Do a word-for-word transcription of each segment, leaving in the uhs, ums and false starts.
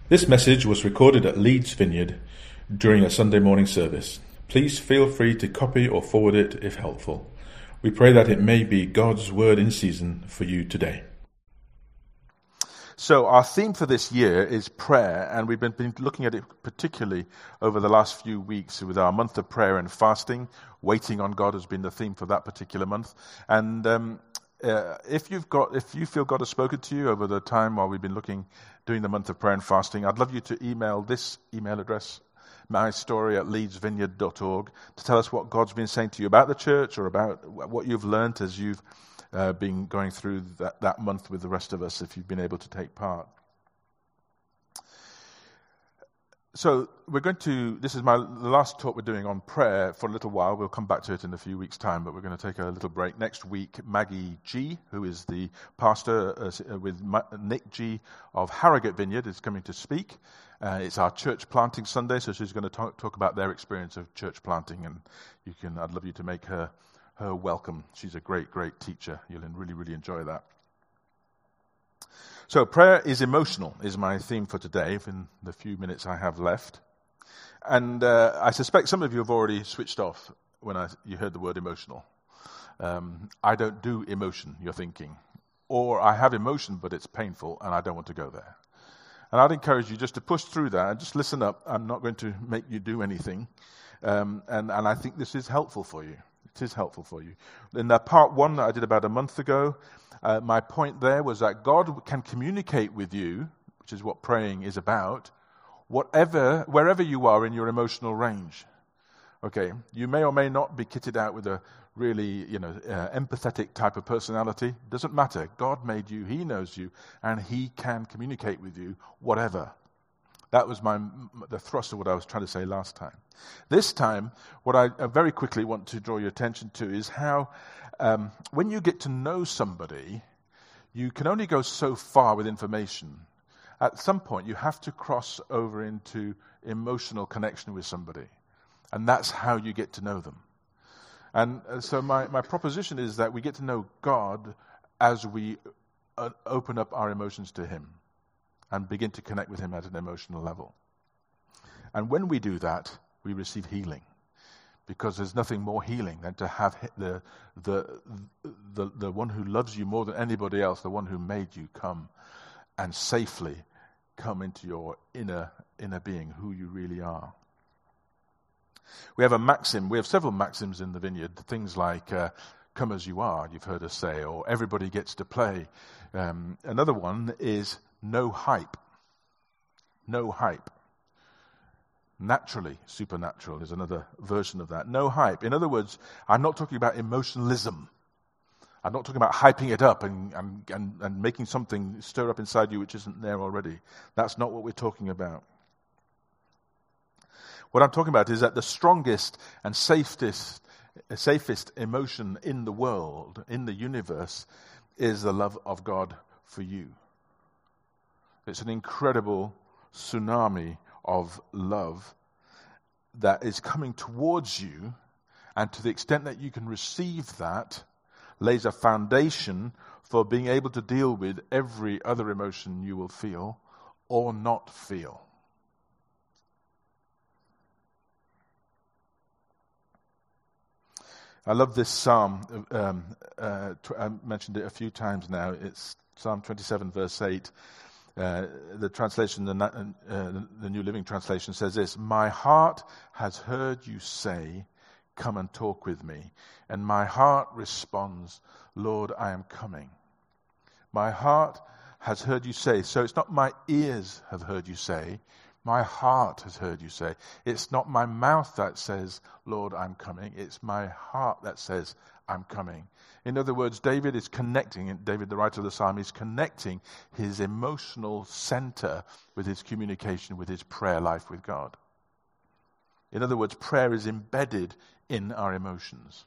This message was recorded at Leeds Vineyard during a Sunday morning service. Please feel free to copy or forward it if helpful. We pray that it may be God's word in season for you today. So our theme for this year is prayer, and we've been, been looking at it particularly over the last few weeks with our month of prayer and fasting. Waiting on God has been the theme for that particular month. And um, uh, if you've got, if you feel God has spoken to you over the time while we've been looking, doing the month of prayer and fasting, I'd love you to email this email address, mystory at leedsvineyard dot org, to tell us what God's been saying to you about the church or about what you've learnt as you've Uh, been going through that, that month with the rest of us, if you've been able to take part. So we're going to, this is my the last talk we're doing on prayer for a little while. We'll come back to it in a few weeks' time, but we're going to take a little break. Next week, Maggie G., who is the pastor uh, with Ma- Nick G. of Harrogate Vineyard, is coming to speak. Uh, it's our church planting Sunday, so she's going to talk, talk about their experience of church planting, and you can. I'd love you to make her her welcome. She's a great, great teacher. You'll really, really enjoy that. So prayer is emotional, is my theme for today, in the few minutes I have left. And uh, I suspect some of you have already switched off when I, you heard the word emotional. Um, I don't do emotion, you're thinking. Or I have emotion, but it's painful, and I don't want to go there. And I'd encourage you just to push through that and just listen up. I'm not going to make you do anything. Um, and, and I think this is helpful for you. It is helpful for you. In the part one that I did about a month ago, uh, my point there was that God can communicate with you, which is what praying is about, whatever, wherever you are in your emotional range. Okay, you may or may not be kitted out with a really, you know, uh, empathetic type of personality. Doesn't matter. God made you. He knows you, and He can communicate with you, whatever. That was my the thrust of what I was trying to say last time. This time, what I very quickly want to draw your attention to is how, um, when you get to know somebody, you can only go so far with information. At some point, you have to cross over into emotional connection with somebody. And that's how you get to know them. And so my, my proposition is that we get to know God as we uh, open up our emotions to Him and begin to connect with Him at an emotional level. And when we do that, we receive healing. Because there's nothing more healing than to have the, the, the, the one who loves you more than anybody else, the one who made you, come and safely come into your inner, inner being, who you really are. We have a maxim, we have several maxims in the vineyard, things like, uh, come as you are, you've heard us say, or everybody gets to play. Um, another one is, no hype. No hype. Naturally, supernatural is another version of that. No hype. In other words, I'm not talking about emotionalism. I'm not talking about hyping it up and, and, and, and making something stir up inside you which isn't there already. That's not what we're talking about. What I'm talking about is that the strongest and safest, safest emotion in the world, in the universe, is the love of God for you. It's an incredible tsunami of love that is coming towards you, and to the extent that you can receive that, lays a foundation for being able to deal with every other emotion you will feel or not feel. I love this psalm. Um, uh, I mentioned it a few times now. It's Psalm twenty-seven, verse eight. Uh, the translation, the, uh, the New Living Translation says this: "My heart has heard you say, 'Come and talk with me.' And my heart responds, 'Lord, I am coming.'" My heart has heard you say. So it's not my ears have heard you say. My heart has heard you say. It's not my mouth that says, "Lord, I'm coming." It's my heart that says, "I'm coming." In other words, David is connecting, and David, the writer of the psalm, is connecting his emotional center with his communication, with his prayer life with God. In other words, prayer is embedded in our emotions.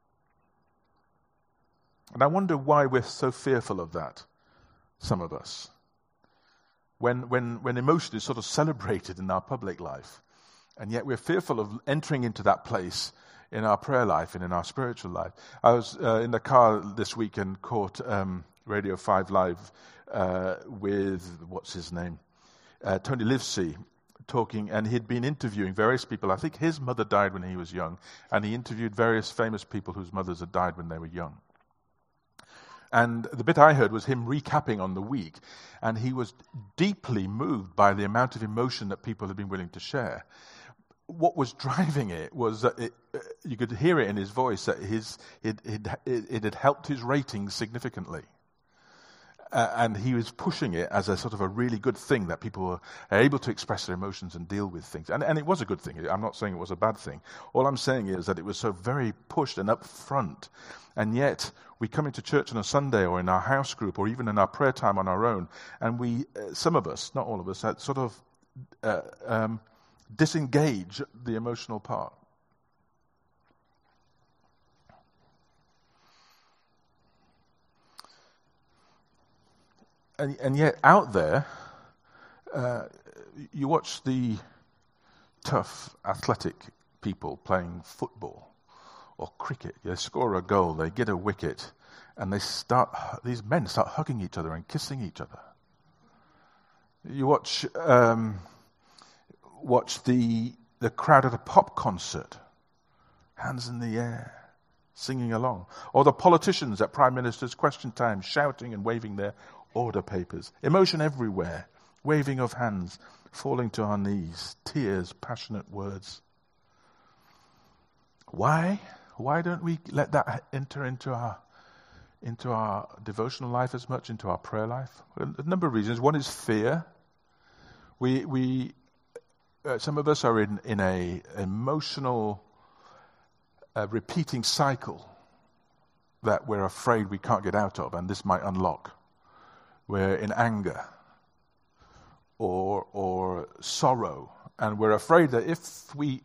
And I wonder why we're so fearful of that, some of us. When, when, when emotion is sort of celebrated in our public life, and yet we're fearful of entering into that place in our prayer life and in our spiritual life. I was uh, in the car this week and caught um, Radio five Live uh, with, what's his name? uh, Tony Livesey, talking, and he'd been interviewing various people. I think his mother died when he was young, and he interviewed various famous people whose mothers had died when they were young. And the bit I heard was him recapping on the week, and he was deeply moved by the amount of emotion that people had been willing to share. What was driving it was that it, uh, you could hear it in his voice that his it, it, it, it had helped his ratings significantly. Uh, and he was pushing it as a sort of a really good thing, that people were able to express their emotions and deal with things. And, and it was a good thing. I'm not saying it was a bad thing. All I'm saying is that it was so very pushed and up front. And yet, we come into church on a Sunday or in our house group or even in our prayer time on our own, and we, uh, some of us, not all of us, uh, sort of uh, um, disengage the emotional part. And, and yet out there, uh, you watch the tough, athletic people playing football or cricket. They score a goal, they get a wicket, and they start. These men start hugging each other and kissing each other. You watch um, watch the the crowd at a pop concert, hands in the air, singing along, or the politicians at Prime Minister's Question Time, shouting and waving their order papers. Emotion everywhere, waving of hands, falling to our knees, tears, passionate words. Why? Why don't we let that enter into our into our devotional life as much, into our prayer life? A number of reasons. One is fear. We we uh, some of us are in in a emotional uh, repeating cycle that we're afraid we can't get out of, and this might unlock. We're in anger or or sorrow, and we're afraid that if we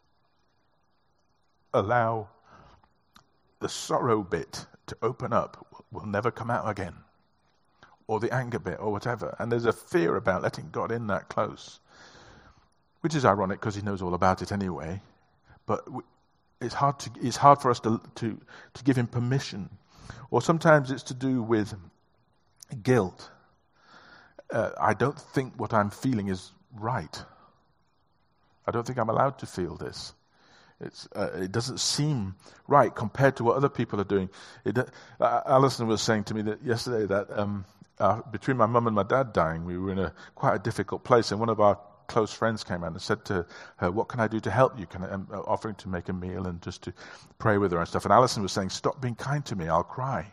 allow the sorrow bit to open up, we'll never come out again, or the anger bit, or whatever. And there's a fear about letting God in that close, which is ironic because He knows all about it anyway. But we, it's hard to it's hard for us to to to give Him permission, or sometimes it's to do with guilt. Uh, I don't think what I'm feeling is right. I don't think I'm allowed to feel this. It's, uh, it doesn't seem right compared to what other people are doing. It, uh, Alison was saying to me that yesterday that um, uh, between my mum and my dad dying, we were in a quite a difficult place, and one of our close friends came out and said to her, "What can I do to help you?" Can I, um, offering to make a meal and just to pray with her and stuff. And Alison was saying, "Stop being kind to me, I'll cry."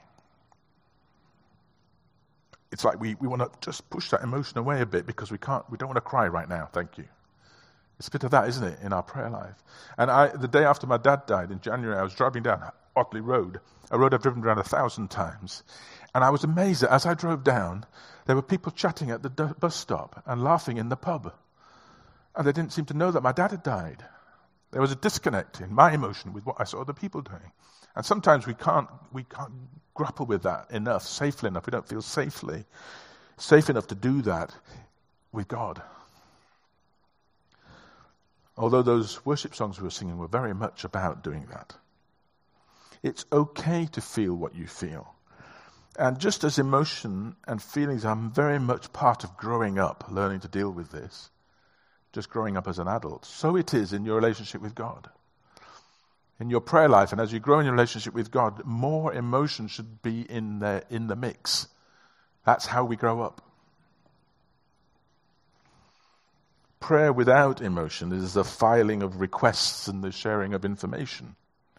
It's like we, we want to just push that emotion away a bit because we can't. We don't want to cry right now. Thank you. It's a bit of that, isn't it, in our prayer life? And I, the day after my dad died in January, I was driving down Otley Road, a road I've driven around a thousand times, and I was amazed that as I drove down, there were people chatting at the d- bus stop and laughing in the pub, and they didn't seem to know that my dad had died. There was a disconnect in my emotion with what I saw other people doing, and sometimes we can't we can't grapple with that enough, safely enough. We don't feel safely safe enough to do that with God. Although those worship songs we were singing were very much about doing that. It's okay to feel what you feel. And just as emotion and feelings are very much part of growing up, learning to deal with this, just growing up as an adult, so it is in your relationship with God. In your prayer life, and as you grow in your relationship with God, more emotion should be in the, in the mix. That's how we grow up. Prayer without emotion is the filing of requests and the sharing of information.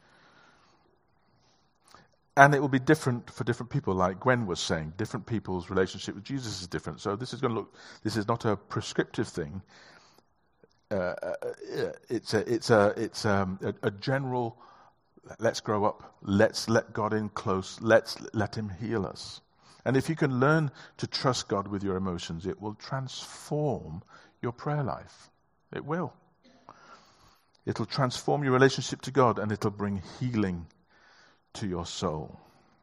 And it will be different for different people, like Gwen was saying. Different people's relationship with Jesus is different. So this is going to look, this is not a prescriptive thing. Uh, it's a, it's a, it's um, a, a general, let's grow up, let's let God in close, let's let Him heal us. And if you can learn to trust God with your emotions, it will transform your prayer life. It will. It'll transform your relationship to God, and it'll bring healing to your soul.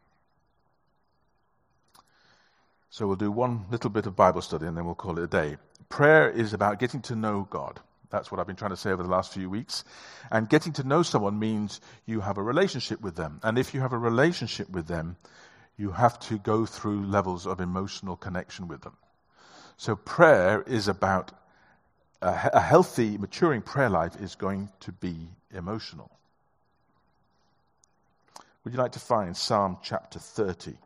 So we'll do one little bit of Bible study and then we'll call it a day. Prayer is about getting to know God. That's what I've been trying to say over the last few weeks. And getting to know someone means you have a relationship with them. And if you have a relationship with them, you have to go through levels of emotional connection with them. So prayer is about, a, a healthy, maturing prayer life is going to be emotional. Would you like to find Psalm chapter thirty?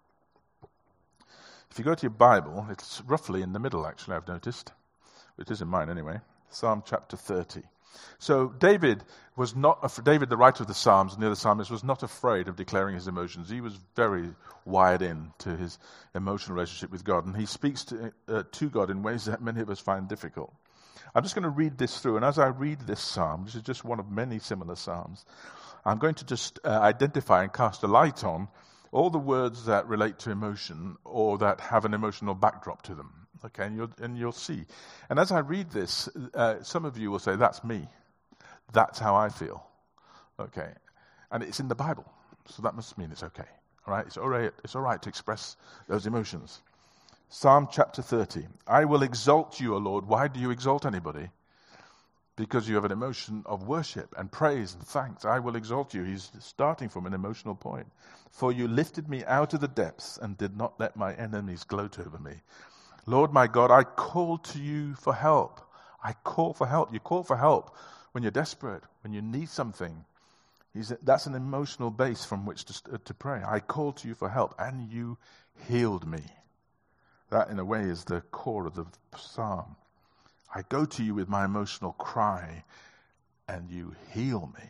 If you go to your Bible, it's roughly in the middle, actually, I've noticed. It is in mine anyway. Psalm chapter thirty. So David was not, David, the writer of the Psalms and the other psalmist, was not afraid of declaring his emotions. He was very wired in to his emotional relationship with God, and he speaks to, uh, to God in ways that many of us find difficult. I'm just going to read this through, and as I read this psalm, this is just one of many similar psalms, I'm going to just uh, identify and cast a light on all the words that relate to emotion or that have an emotional backdrop to them. Okay, and you'll, and you'll see. And as I read this, uh, some of you will say, that's me. That's how I feel. Okay. And it's in the Bible. So that must mean it's okay. All right? It's all right, it's all right to express those emotions. Psalm chapter thirty. I will exalt you, O Lord. Why do you exalt anybody? Because you have an emotion of worship and praise and thanks. I will exalt you. He's starting from an emotional point. For you lifted me out of the depths and did not let my enemies gloat over me. Lord my God, I call to you for help. I call for help. You call for help when you're desperate, when you need something. He's, that's an emotional base from which to, to pray. I call to you for help, and you healed me. That, in a way, is the core of the psalm. I go to you with my emotional cry, and you heal me.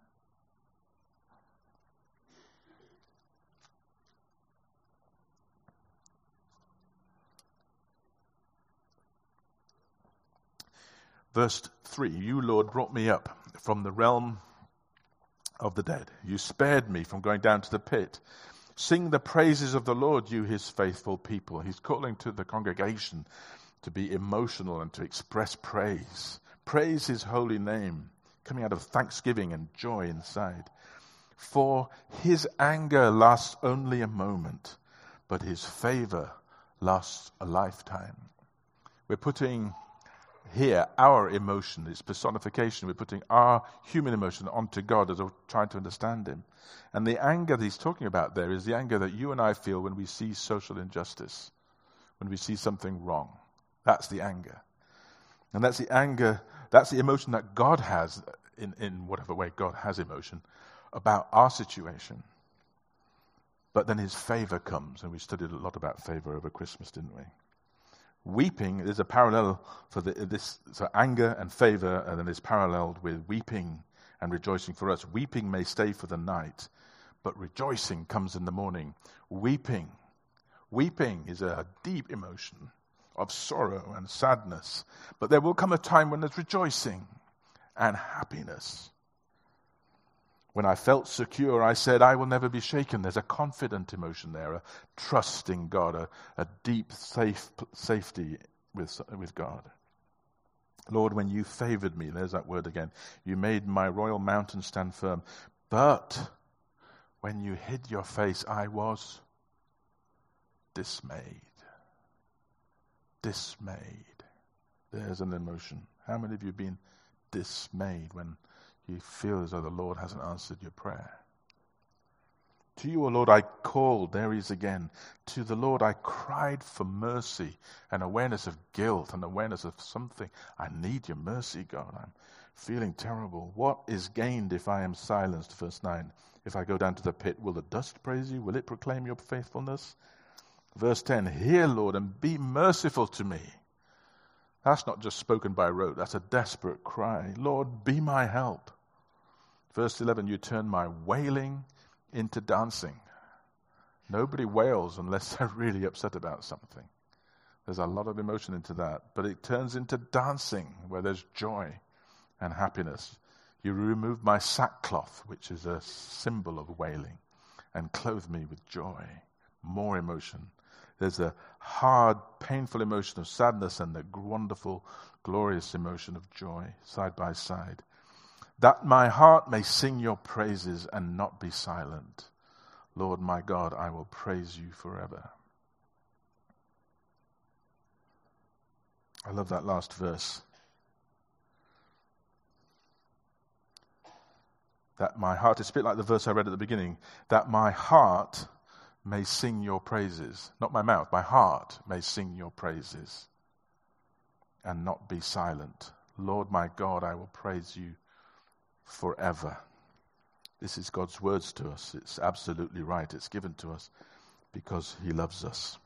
Verse three, you, Lord, brought me up from the realm of the dead. You spared me from going down to the pit. Sing the praises of the Lord, you, his faithful people. He's calling to the congregation to be emotional and to express praise. Praise his holy name, coming out of thanksgiving and joy inside. For his anger lasts only a moment, but his favor lasts a lifetime. We're putting here our emotion, its personification. We're putting our human emotion onto God as we're trying to understand him. And the anger that he's talking about there is the anger that you and I feel when we see social injustice, when we see something wrong. That's the anger. And that's the anger, that's the emotion that God has, in, in whatever way God has emotion, about our situation. But then his favor comes, and we studied a lot about favor over Christmas, didn't we? Weeping is a parallel for the, this, so anger and favor, and then is paralleled with weeping and rejoicing for us. Weeping may stay for the night, but rejoicing comes in the morning. Weeping, weeping is a deep emotion of sorrow and sadness, but there will come a time when there's rejoicing and happiness. When I felt secure, I said, I will never be shaken. There's a confident emotion there, a trust in God, a, a deep safe safety with, with God. Lord, when you favored me, there's that word again, you made my royal mountain stand firm. But when you hid your face, I was dismayed. Dismayed. There's an emotion. How many of you have been dismayed when you feel as though the Lord hasn't answered your prayer? To you, O Lord, I called. There he is again. To the Lord, I cried for mercy, an awareness of guilt, an awareness of something. I need your mercy, God. I'm feeling terrible. What is gained if I am silenced? Verse nine. If I go down to the pit, will the dust praise you? Will it proclaim your faithfulness? Verse ten. Hear, Lord, and be merciful to me. That's not just spoken by rote. That's a desperate cry. Lord, be my help. Verse eleven, you turn my wailing into dancing. Nobody wails unless they're really upset about something. There's a lot of emotion into that. But it turns into dancing where there's joy and happiness. You remove my sackcloth, which is a symbol of wailing, and clothe me with joy. More emotion. There's a hard, painful emotion of sadness and the wonderful, glorious emotion of joy side by side. That my heart may sing your praises and not be silent. Lord my God, I will praise you forever. I love that last verse. That my heart, it's a bit like the verse I read at the beginning, that my heart may sing your praises. Not my mouth, my heart may sing your praises and not be silent. Lord my God, I will praise you forever. This is God's words to us. It's absolutely right. It's given to us because he loves us.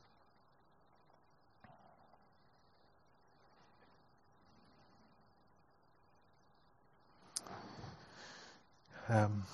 Um,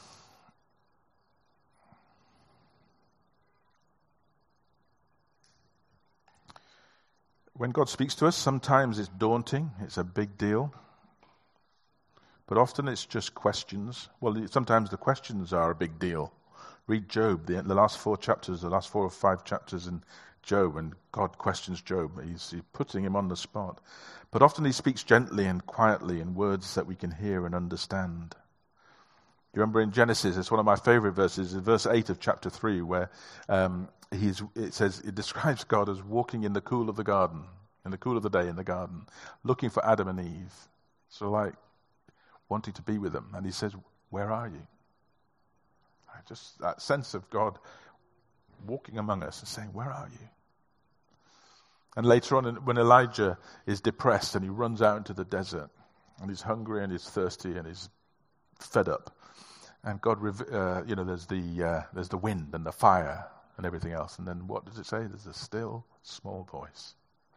when God speaks to us, sometimes it's daunting. It's a big deal. But often it's just questions. Well, sometimes the questions are a big deal. Read Job, the, the last four chapters, the last four or five chapters in Job, and God questions Job. He's, he's putting him on the spot. But often he speaks gently and quietly in words that we can hear and understand. You remember in Genesis, it's one of my favorite verses, in verse eight of chapter three, where um, he's, it says, it describes God as walking in the cool of the garden, in the cool of the day in the garden, looking for Adam and Eve. So like, wanting to be with them. And he says, where are you? I just, that sense of God walking among us and saying, where are you? And later on, when Elijah is depressed and he runs out into the desert, and he's hungry and he's thirsty and he's fed up, and God, uh, you know, there's the uh, there's the wind and the fire and everything else. And then what does it say? There's a still, small voice.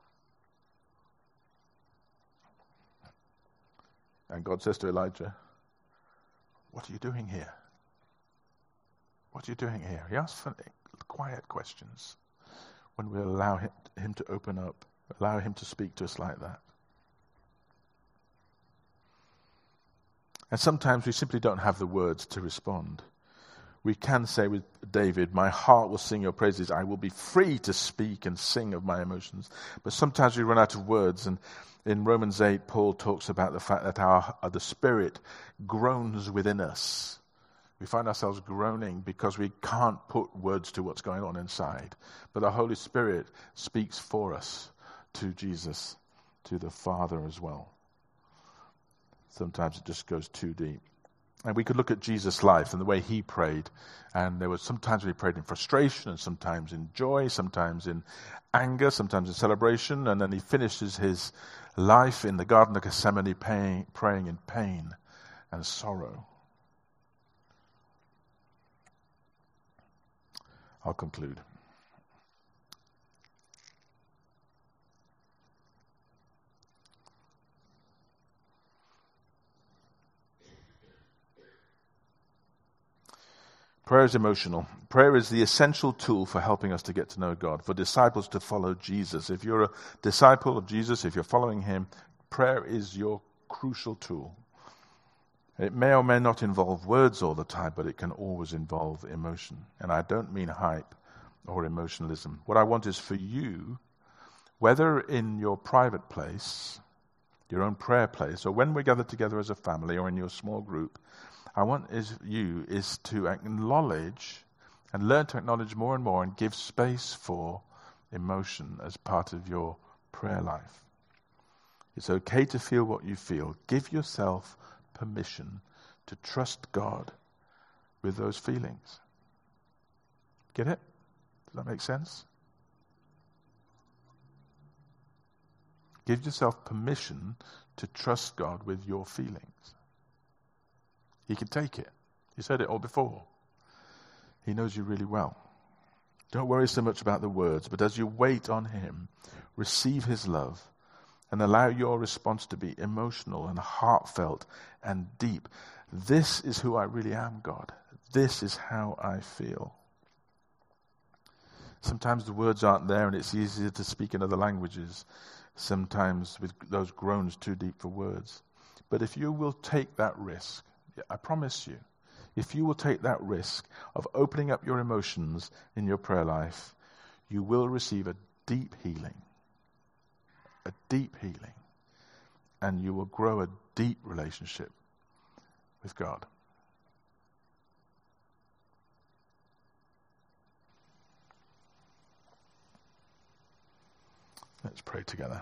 And God says to Elijah, what are you doing here? What are you doing here? He asks for quiet questions when we allow him, him to open up, allow him to speak to us like that. And sometimes we simply don't have the words to respond. We can say with David, my heart will sing your praises. I will be free to speak and sing of my emotions. But sometimes we run out of words. And in Romans eight, Paul talks about the fact that our the Spirit groans within us. We find ourselves groaning because we can't put words to what's going on inside. But the Holy Spirit speaks for us to Jesus, to the Father as well. Sometimes it just goes too deep. And we could look at Jesus' life and the way he prayed. And there was sometimes he prayed in frustration, and sometimes in joy, sometimes in anger, sometimes in celebration. And then he finishes his life in the Garden of Gethsemane paying, praying in pain and sorrow. I'll conclude. Prayer is emotional. Prayer is the essential tool for helping us to get to know God, for disciples to follow Jesus. If you're a disciple of Jesus, if you're following him, prayer is your crucial tool. It may or may not involve words all the time, but it can always involve emotion. And I don't mean hype or emotionalism. What I want is for you, whether in your private place, your own prayer place, or when we're gathered together as a family or in your small group, I want is you is to acknowledge and learn to acknowledge more and more and give space for emotion as part of your prayer life. It's okay to feel what you feel. Give yourself permission to trust God with those feelings. Get it? Does that make sense? Give yourself permission to trust God with your feelings. He can take it. You said it all before. He knows you really well. Don't worry so much about the words, but as you wait on him, receive his love and allow your response to be emotional and heartfelt and deep. This is who I really am, God. This is how I feel. Sometimes the words aren't there and it's easier to speak in other languages. Sometimes with those groans too deep for words. But if you will take that risk, I promise you, if you will take that risk of opening up your emotions in your prayer life, you will receive a deep healing. A deep healing. And you will grow a deep relationship with God. Let's pray together.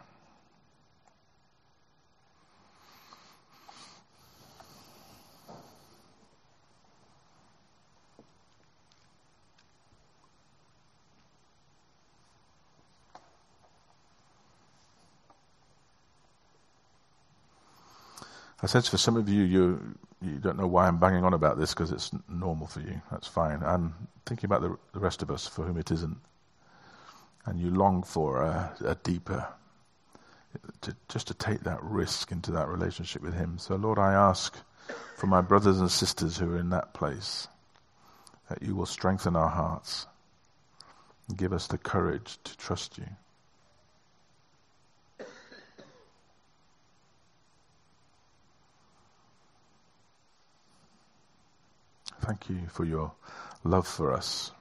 I sense for some of you, you you don't know why I'm banging on about this because it's normal for you. That's fine. I'm thinking about the, the rest of us for whom it isn't. And you long for a, a deeper, to, just to take that risk into that relationship with him. So Lord, I ask for my brothers and sisters who are in that place, that you will strengthen our hearts and give us the courage to trust you. Thank you for your love for us.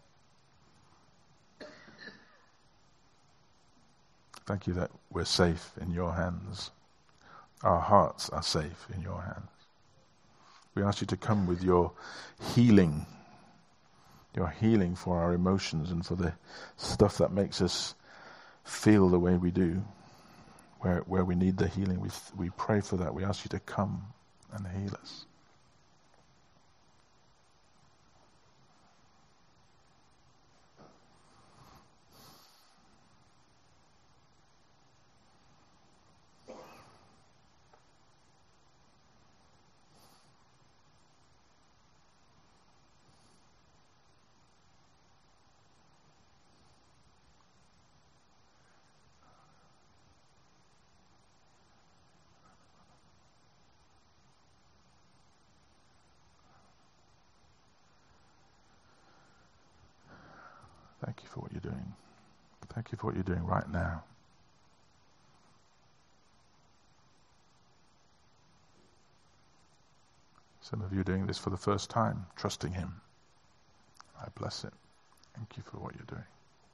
Thank you that we're safe in your hands. Our hearts are safe in your hands. We ask you to come with your healing, your healing for our emotions and for the stuff that makes us feel the way we do, where where we need the healing. We we pray for that. We ask you to come and heal us. Thank you for what you're doing. Thank you for what you're doing right now. Some of you are doing this for the first time, trusting him. I bless it. Thank you for what you're doing.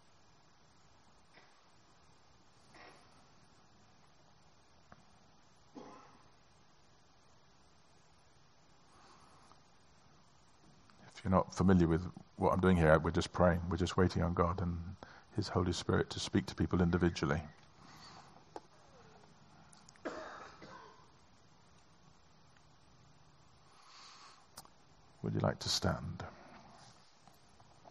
If you're not familiar with what I'm doing here, we're just praying. We're just waiting on God and his Holy Spirit to speak to people individually. Would you like to stand?